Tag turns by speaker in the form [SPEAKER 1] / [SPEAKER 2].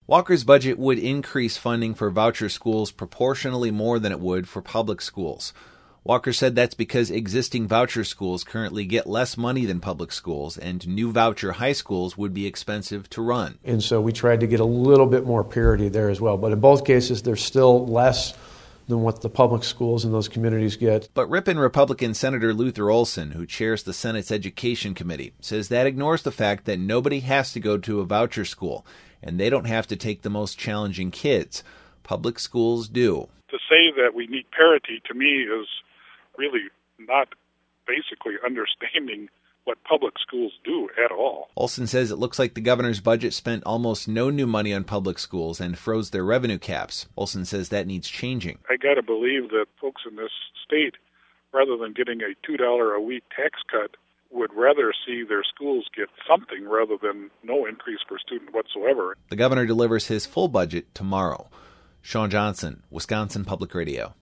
[SPEAKER 1] Walker's budget would increase funding for voucher schools proportionally more than it would for public schools. Walker said that's because existing voucher schools currently get less money than public schools, and new voucher high schools would be expensive to run.
[SPEAKER 2] And so we tried to get a little bit more parity there as well. But in both cases, there's still less than what the public schools in those communities get.
[SPEAKER 1] But Ripon Republican Senator Luther Olson, who chairs the Senate's Education Committee, says that ignores the fact that nobody has to go to a voucher school, and they don't have to take the most challenging kids. Public schools do.
[SPEAKER 3] To say that we need parity, to me, is really not basically understanding what public schools do at all.
[SPEAKER 1] Olson says it looks like the governor's budget spent almost no new money on public schools and froze their revenue caps. Olson says that needs changing.
[SPEAKER 3] I got to believe that folks in this state, rather than getting a $2 a week tax cut, would rather see their schools get something rather than no increase per student whatsoever.
[SPEAKER 1] The governor delivers his full budget tomorrow. Sean Johnson, Wisconsin Public Radio.